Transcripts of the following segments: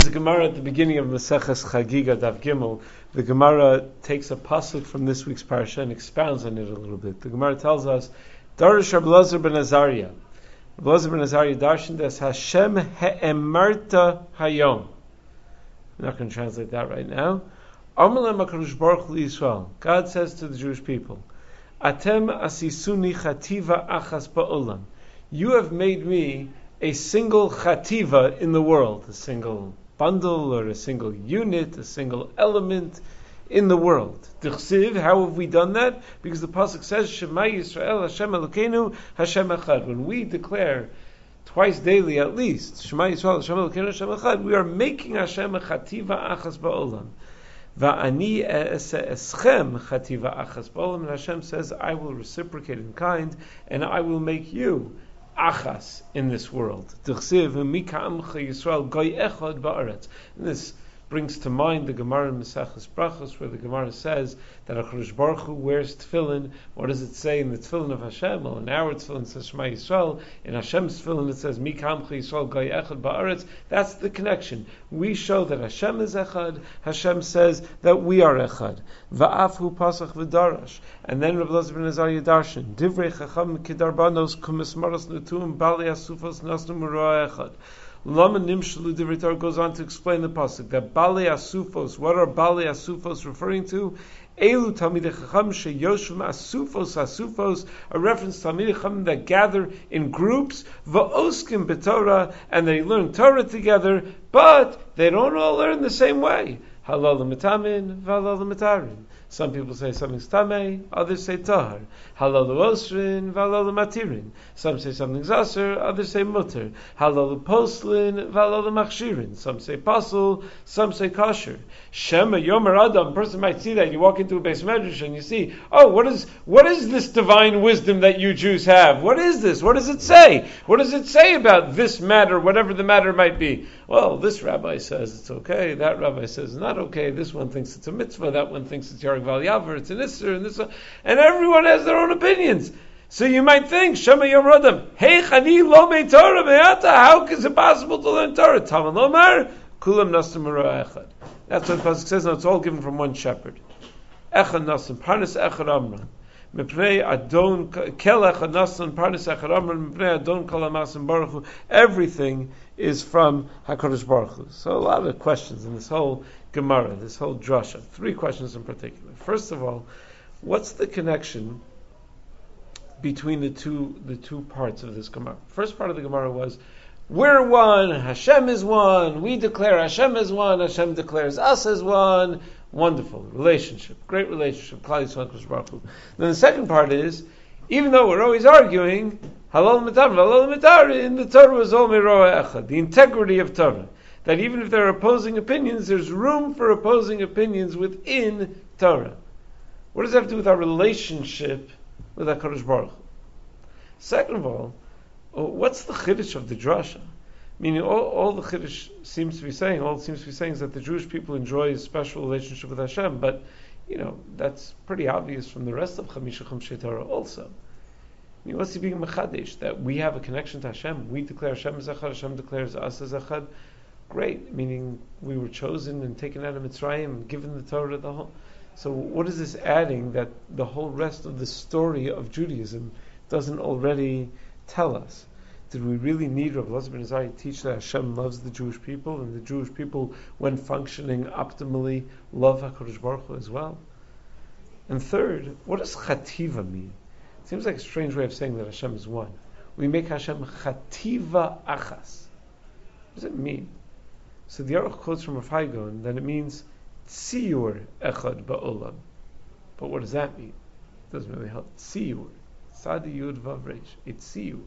a Gemara at the beginning of Maseches Chagiga Daf Gimel. The Gemara takes a pasuk from this week's parsha and expounds on it a little bit. The Gemara tells us, Darish Rabbi Elazar ben Azariah. Rabbi Elazar ben Azariah darshaned as Hashem he'emarta hayom. I'm not going to translate that right now. Amalem HaKadosh Baruch Hu Yisrael. God says to the Jewish people, Atem asisuni chativa achas ba'olam. You have made me a single chativa in the world, a single bundle or a single unit, a single element in the world. Dichsiv, how have we done that? Because the pasuk says, Shema Yisrael Hashem Elokeinu Hashem Echad. When we declare twice daily at least, Shema Yisrael Hashem Elokeinu Hashem Echad, we are making Hashem a chativa achas ba'olam. Va'ani eschem chativa achas ba'olam. And Hashem says, I will reciprocate in kind, and I will make you achas in this world. And this brings to mind the Gemara in Maseches Brachos, where the Gemara says that HaKadosh Baruch Hu wears tefillin. What does it say in the tefillin of Hashem? Well, in our tefillin it says Shema Yisrael. In Hashem's tefillin it says Mi Ka'amcha Yisrael Goy Echad Ba'aretz. That's the connection. We show that Hashem is Echad. Hashem says that we are Echad. Va'af hu pasach v'darash. And then Rabbi Elazar ben Azariah darshan Divrei Chacham Kedarbanos Kumismaros Netum Bali Asufos Nasnu Murah Echad. Lama Nimshlu Divrei Torah goes on to explain the pasuk that Bali Asufos. What are Bali Asufos referring to? Elu Talmidei Chacham sheyoshvim asufos, a reference to Talmidei Chacham that gather in groups, va'oskim b'Torah, and they learn Torah together, but they don't all learn the same way. Halal l'mitamin, v'halal l'mitarin. Some people say something's tamei, others say tahar. Halal l'osrin, v'halal l'matirin. Some say something's aser, others say mutter. Halal l'poslin, v'halal l'machshirin. Some say pasul, some say kosher. Shema yomer adam. A person might see that. You walk into a beis medrash and you see, oh, what is this divine wisdom that you Jews have? What is this? What does it say? What does it say about this matter, whatever the matter might be? Well, this rabbi says it's okay, that rabbi says it's not okay, this one thinks it's a mitzvah, that one thinks it's Yarek Val Yavar, it's an Isser, and this one, and everyone has their own opinions. So you might think, Shema Yom Radam, Hey Chani Lo Me Torah Me'ata, how is it possible to learn Torah? Taman Lomar, Kulam Nassim Mura Echad. That's what the pasuk says, and it's all given from one shepherd. Echad Nassim, Parnas Echad Amran. Mepnei Adon Kel Echad Nassim, Parnas Echad Amran, Mepnei Adon Kol HaMasim Baruch Hu. Everything is from HaKadosh Baruch Hu. So a lot of questions in this whole Gemara, this whole drasha. 3 questions in particular. First of all, what's the connection between the two parts of this Gemara? First part of the Gemara was, we're one, Hashem is one, we declare Hashem is one, Hashem declares us as one. Wonderful relationship, great relationship, Klal Yisrael and HaKadosh Baruch Hu. Then the second part is, even though we're always arguing, halal mitar, halal mitar, in the Torah was all miroah echad, the integrity of Torah. That even if there are opposing opinions, there's room for opposing opinions within Torah. What does that have to do with our relationship with HaKadosh Baruch Hu? Second of all, what's the chiddush of the drasha? Meaning, all the chiddush seems to be saying is that the Jewish people enjoy a special relationship with Hashem, but that's pretty obvious from the rest of Chamisha Chumshei Torah also. I mean, what's he being mechadesh? That we have a connection to Hashem, we declare Hashem as Echad, Hashem declares us as Echad. Great, meaning we were chosen and taken out of Mitzrayim and given the Torah, the whole. So what is this adding that the whole rest of the story of Judaism doesn't already tell us? Did we really need Rabbi Elazar ben Azariah to teach that Hashem loves the Jewish people, and the Jewish people, when functioning optimally, love HaKadosh Baruch Hu as well? And third, what does chativa mean? It seems like a strange way of saying that Hashem is one. We make Hashem chativa achas. What does it mean? So the Aruch quotes from Rav Hai Gaon that it means tziyur echad ba'olam. But what does that mean? It doesn't really help. Tziyur. Sadi yud vav reish. It's tziyur.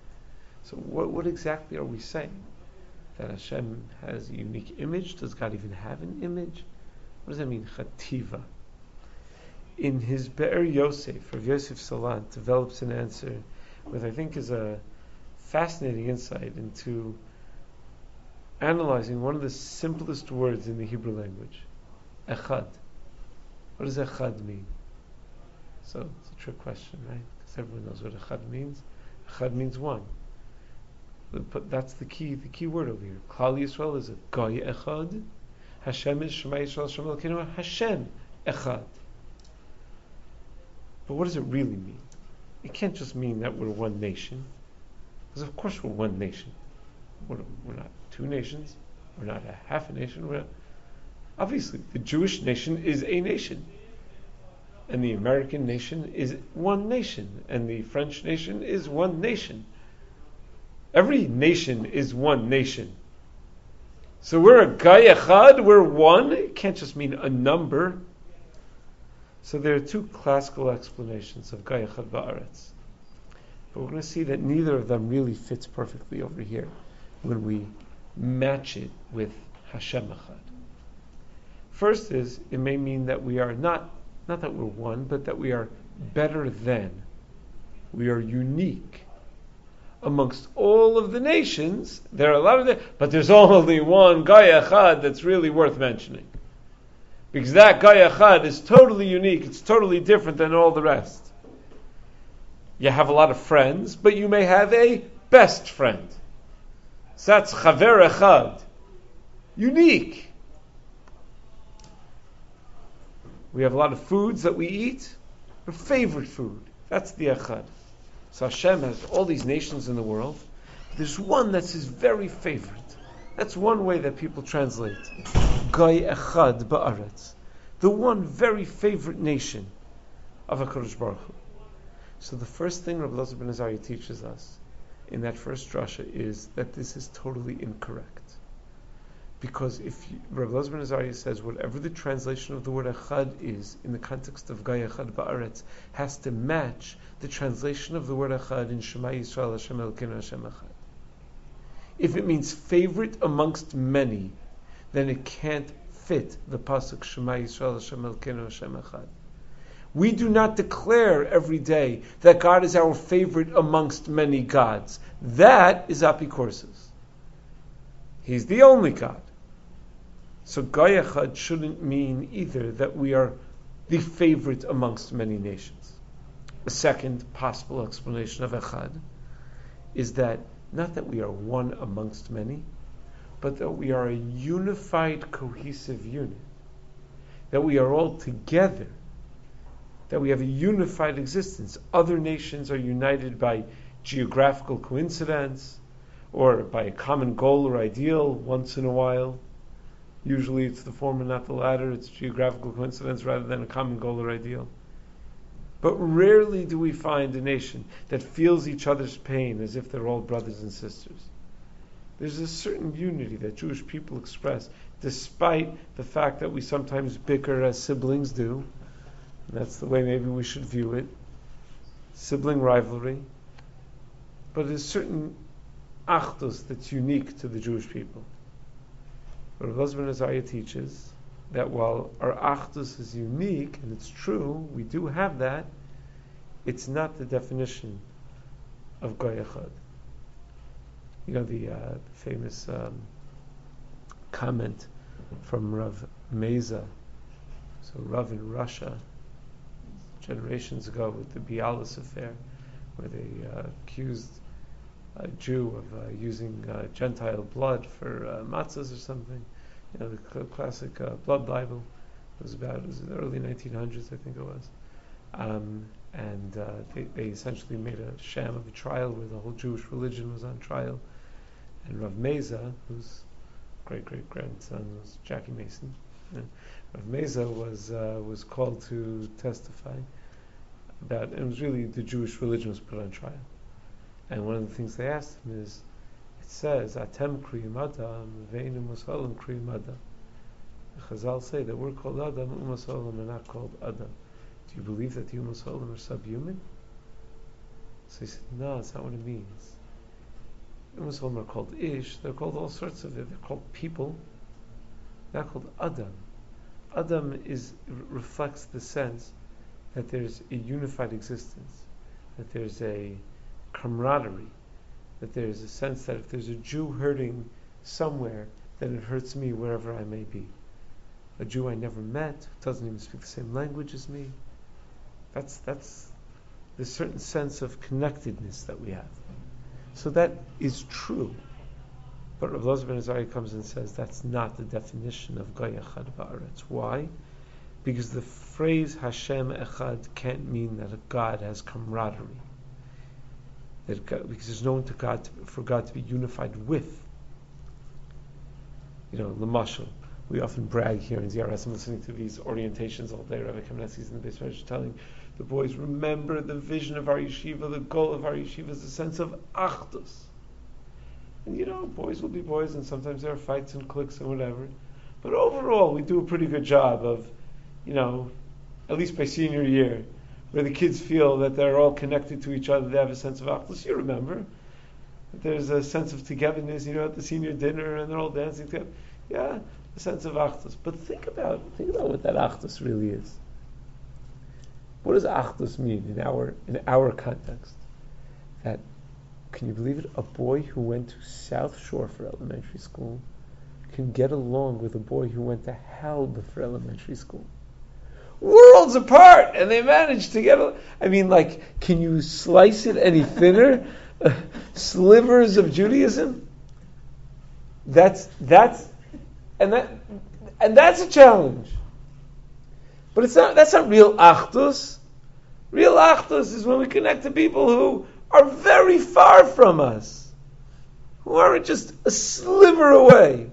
So what exactly are we saying? That Hashem has a unique image? Does God even have an image? What does that mean? Chativa. In his Be'er Yosef, Rav Yosef Salant develops an answer with, I think, is a fascinating insight into analyzing one of the simplest words in the Hebrew language, echad. What does echad mean? So it's a trick question, right? Because everyone knows what echad means. Echad means one. But that's the key word over here. Klal Yisrael is a Goy Echad. Hashem is Shema Yisrael Hashem Elokeinu. Hashem Echad. But what does it really mean? It can't just mean that we're one nation. Because of course we're one nation. We're not two nations. We're not a half a nation. Obviously, the Jewish nation is a nation. And the American nation is one nation. And the French nation is one nation. Every nation is one nation. So we're a Gai Echad, we're one. It can't just mean a number. So there are two classical explanations of Gai Echad Ba'aretz. But we're going to see that neither of them really fits perfectly over here when we match it with Hashem Echad. First is, it may mean that we are not that we're one, but that we are better than. We are unique. Amongst all of the nations, there are a lot of them, but there's only one Gai Echad that's really worth mentioning. Because that Gai Echad is totally unique, it's totally different than all the rest. You have a lot of friends, but you may have a best friend. So that's Chaver Echad. Unique. We have a lot of foods that we eat. Our favorite food. That's the Echad. So Hashem has all these nations in the world. There's one that's his very favorite. That's one way that people translate. Gai Echad Ba'aretz. The one very favorite nation of HaKadosh Baruch Hu. So the first thing Rabbi Elazar ben Azariah teaches us in that first drasha is that this is totally incorrect. Because if Rabbi Elazar ben Azariah says whatever the translation of the word Echad is in the context of Gai Echad Ba'aretz has to match the translation of the word Echad in Shema Yisrael Hashem Elokeinu Hashem Echad. If it means favorite amongst many, then it can't fit the pasuk Shema Yisrael Hashem Elokeinu Hashem Echad. We do not declare every day that God is our favorite amongst many gods. That is apikorsis. He's the only God. So Gai Echad shouldn't mean either that we are the favorite amongst many nations. A second possible explanation of Echad is that not that we are one amongst many, but that we are a unified, cohesive unit. That we are all together. That we have a unified existence. Other nations are united by geographical coincidence or by a common goal or ideal once in a while. Usually it's the former, not the latter. It's geographical coincidence rather than a common goal or ideal. But rarely do we find a nation that feels each other's pain as if they're all brothers and sisters. There's a certain unity that Jewish people express, despite the fact that we sometimes bicker as siblings do. That's the way maybe we should view it. Sibling rivalry. But there's certain achdus that's unique to the Jewish people. Rav Elazar ben Azariah teaches that while our achdus is unique, and it's true, we do have that, it's not the definition of Gai Echad. You know the famous comment from Rav Meza, so Rav in Russia, generations ago with the Bialis affair, where they accused a Jew of using Gentile blood for matzahs or something. You know, the classic blood libel. It was in the early 1900s, I think it was. And they essentially made a sham of a trial where the whole Jewish religion was on trial. And Rav Meza, whose great-great-grandson was Jackie Mason, Rav Meza was called to testify about, and it was really the Jewish religion was put on trial. And one of the things they asked him is, it says, Atem kriyim Adam, ve'inu musalim kriyim Adam. The Chazal say that we're called Adam, Umasalim are not called Adam. Do you believe that the Umasalim are subhuman? So he said, no, that's not what it means. Umasalim are called Ish, they're called all sorts of it. They're called people. They're not called Adam. Adam reflects the sense that there's a unified existence, that there's a camaraderie, that there's a sense that if there's a Jew hurting somewhere, then it hurts me wherever I may be. A Jew I never met, doesn't even speak the same language as me. That's the certain sense of connectedness that we have. So that is true. But Rav Elazar ben Azariah comes and says that's not the definition of Goy Echad Ba'aretz. Why? Because the phrase Hashem Echad can't mean that a God has camaraderie. Because there's no one for God to be unified with. L'mashal. We often brag here in ZRS. I'm listening to these orientations all day. Rabbi Kamenetsky is in the Beis Medrash telling the boys, remember the vision of our yeshiva, the goal of our yeshiva is a sense of achdus. And boys will be boys, and sometimes there are fights and cliques and whatever. But overall, we do a pretty good job of, at least by senior year, where the kids feel that they're all connected to each other, they have a sense of achdus. You remember. There's a sense of togetherness, at the senior dinner, and they're all dancing together. Yeah, a sense of achdus. But think about what that achdus really is. What does achdus mean in our context? That, can you believe it? A boy who went to South Shore for elementary school can get along with a boy who went to Halba for elementary school. Worlds apart, and they managed to get. Can you slice it any thinner? Slivers of Judaism. That's a challenge. But that's not real achdus. Real achdus is when we connect to people who are very far from us, who aren't just a sliver away.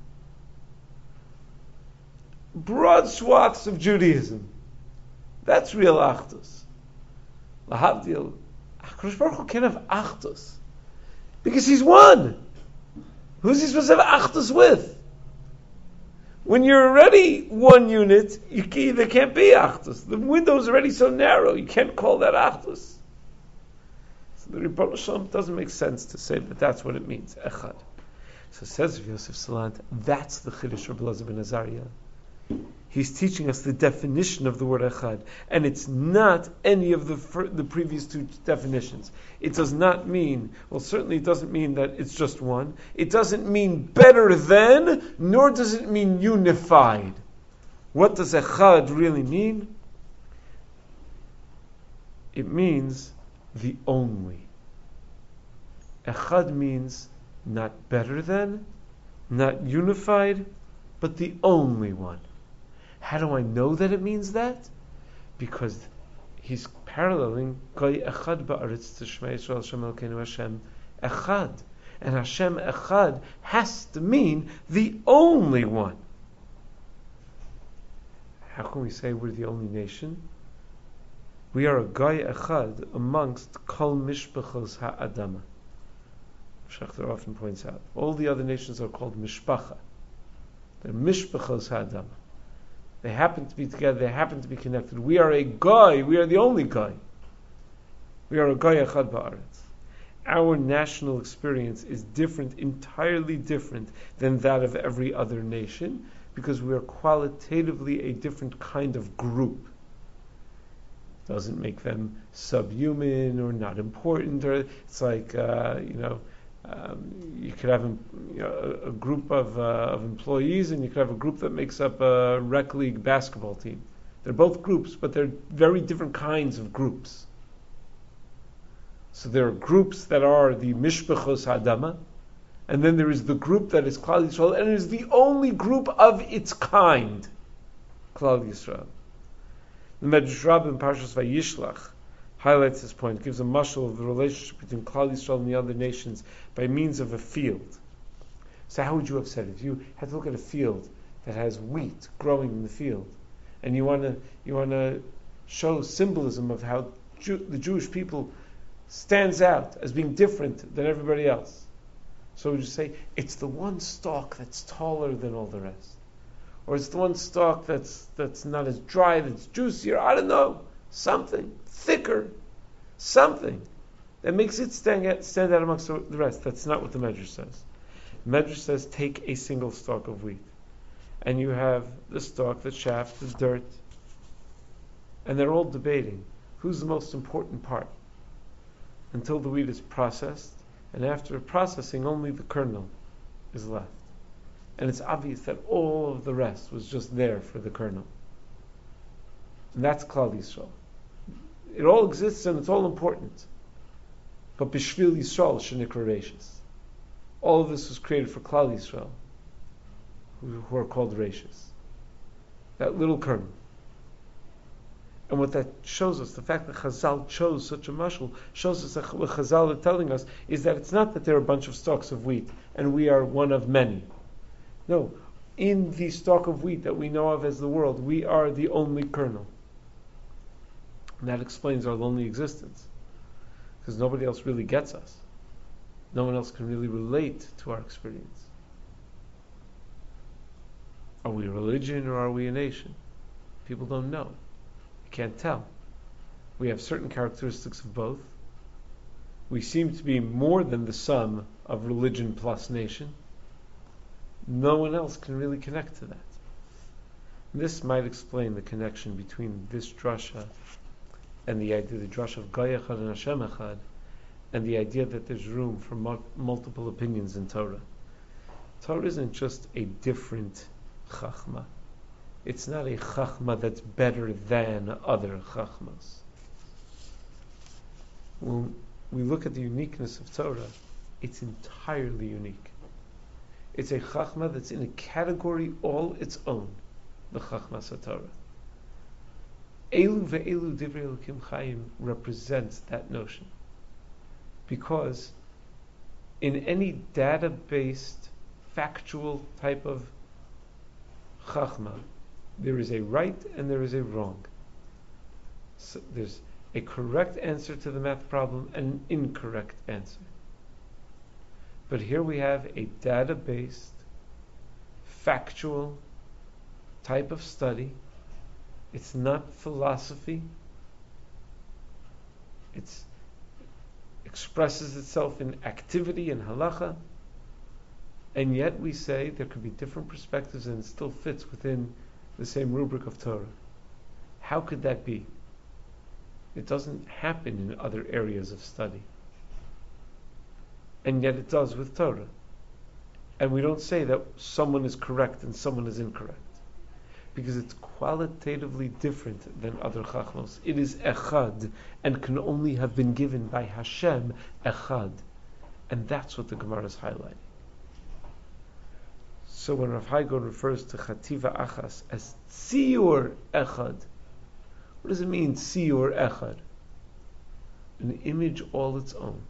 Broad swaths of Judaism. That's real achdus. Lahavdil, HaKadosh Baruch Hu can't have achdus because He's one. Who's He supposed to have achdus with? When you're already one unit, there can't be achdus. The window's already so narrow, you can't call that achdus. So the Ribono Shel Olam doesn't make sense to say that that's what it means, echad. So says Yosef Salant, that's the Chiddush of Rav Elazar ben Azariah. He's teaching us the definition of the word echad, and it's not any of the previous two definitions. It does not mean, certainly it doesn't mean that it's just one. It doesn't mean better than, nor does it mean unified. What does echad really mean? It means the only. Echad means not better than, not unified, but the only one. How do I know that it means that? Because he's paralleling Goy Echad Ba'aretz to Shema Yisrael Hashem Elokeinu Hashem Echad. And Hashem Echad has to mean the only one. How can we say we're the only nation? We are a Goy Echad amongst Kol Mishpachos Ha'adama. Schachter often points out. All the other nations are called Mishpacha. They're Mishpachos Ha'adama. They happen to be together, they happen to be connected. We are a Goy, we are the only Goy. We are a Goy Echad Ba'aretz. Our national experience is different, entirely different than that of every other nation, because we are qualitatively a different kind of group. Doesn't make them subhuman or not important, or it's like, you could have a group of employees, and you could have a group that makes up a rec league basketball team. They're both groups, but they're very different kinds of groups. So there are groups that are the Mishpachos Hadama, and then there is the group that is Klal Yisrael, and it is the only group of its kind, Klal Yisrael. The Medrash Rabbah in Parshas Vayishlach highlights this point, gives a mashal of the relationship between Klal Yisrael and the other nations by means of a field. So how would you have said it? If you had to look at a field that has wheat growing in the field, and you want to show symbolism of how the Jewish people stands out as being different than everybody else. So would you say it's the one stalk that's taller than all the rest, or it's the one stalk that's not as dry, that's juicier? I don't know, something thicker, something that makes it stand out amongst the rest. That's not what the Medrash says. The Medrash says take a single stalk of wheat, and you have the stalk, the shaft, the dirt, and they're all debating who's the most important part until the wheat is processed, and after processing only the kernel is left. And it's obvious that all of the rest was just there for the kernel. And that's Klal Yisrael. It all exists and it's all important. But Bishvil Yisrael Shenikra Reishis. All of this was created for Klal Yisrael, who are called Reishis. That little kernel. And what that shows us, the fact that Chazal chose such a mashal, shows us that what Chazal are telling us is that it's not that there are a bunch of stalks of wheat and we are one of many. No, in the stalk of wheat that we know of as the world, we are the only kernel. And that explains our lonely existence. Because nobody else really gets us. No one else can really relate to our experience. Are we a religion or are we a nation? People don't know. You can't tell. We have certain characteristics of both. We seem to be more than the sum of religion plus nation. No one else can really connect to that. This might explain the connection between this drasha and the idea, the drasha of Gai Echad and Hashem Echad, and the idea that there's room for multiple opinions in Torah. Torah isn't just a different chachma. It's not a chachma that's better than other chachmas. When we look at the uniqueness of Torah, it's entirely unique. It's a chachma that's in a category all its own, the chachmas HaTorah. Elu ve'elu divrei Elokim Chaim represents that notion. Because in any data-based, factual type of chachma, there is a right and there is a wrong. So there's a correct answer to the math problem and an incorrect answer. But here we have a data-based, factual type of study. It's not philosophy. It expresses itself in activity and halacha. And yet we say there could be different perspectives and it still fits within the same rubric of Torah. How could that be? It doesn't happen in other areas of study. And yet it does with Torah. And we don't say that someone is correct and someone is incorrect. Because it's qualitatively different than other chachmos. It is echad and can only have been given by Hashem echad. And that's what the Gemara is highlighting. So when Rav Hai Gaon refers to Chativa Achas as Tziur Echad, what does it mean, Tziur Echad? An image all its own.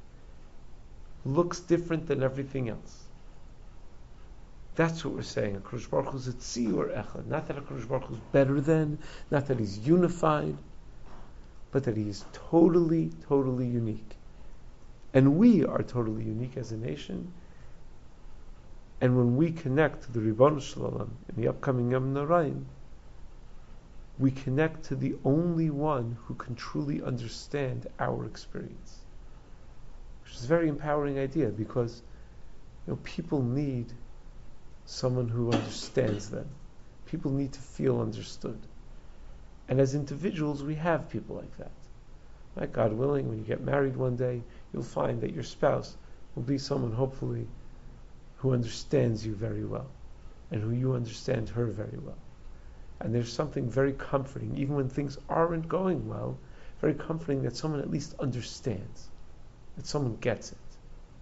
Looks different than everything else. That's what we're saying. HaKadosh Baruch Hu is a Tziur Echad. Not that HaKadosh Baruch Hu is better than, not that he's unified, but that he is totally, totally unique. And we are totally unique as a nation. And when we connect to the Ribbon Shalom in the upcoming Yom Noraim, we connect to the only one who can truly understand our experience. Which is a very empowering idea because people need someone who understands them. People need to feel understood. And as individuals, we have people like that. Right? God willing, when you get married one day, you'll find that your spouse will be someone, hopefully, who understands you very well, and who you understand her very well. And there's something very comforting, even when things aren't going well, very comforting that someone at least understands, that someone gets it.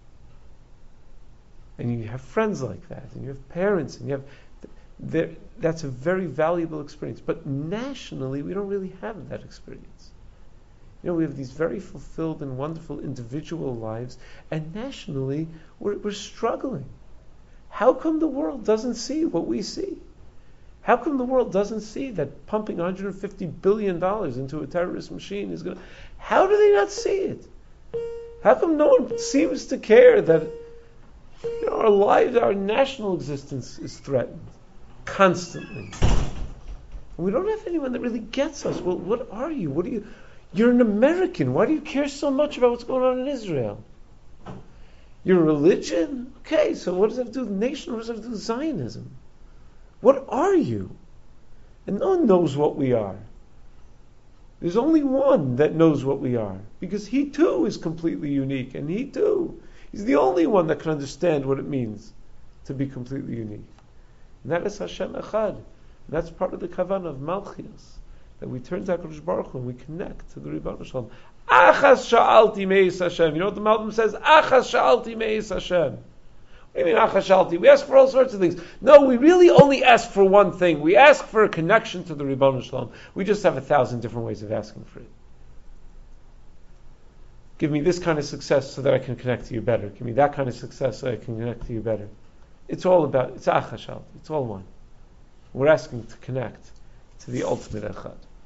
And you have friends like that, and you have parents, and you have... that's a very valuable experience. But nationally, we don't really have that experience. We have these very fulfilled and wonderful individual lives, and nationally, we're struggling. How come the world doesn't see what we see? How come the world doesn't see that pumping $150 billion into a terrorist machine is going to... How do they not see it? How come no one seems to care that our lives, our national existence is threatened constantly? And we don't have anyone that really gets us. Well, what are you? You're an American. Why do you care so much about what's going on in Israel? Your religion? Okay, so what does that have to do with the nation? What does that have to do with Zionism? What are you? And no one knows what we are. There's only one that knows what we are, because he too is completely unique, and he too, he's the only one that can understand what it means to be completely unique. And that is Hashem Echad. And that's part of the kavanah of Malchias, that we turn to HaKadosh Baruch Hu and we connect to the Ribbon Shalom. Achas sha'alti meis Hashem. You know what the Malbim says? Achas sha'alti meis Hashem. What do you mean achas sha'alti? We ask for all sorts of things. No, we really only ask for one thing. We ask for a connection to the Ribbon Shalom. We just have 1,000 different ways of asking for it. Give me this kind of success so that I can connect to you better. Give me that kind of success so I can connect to you better. It's all about, it's achas sha'alti. It's all one. We're asking to connect to the ultimate echad.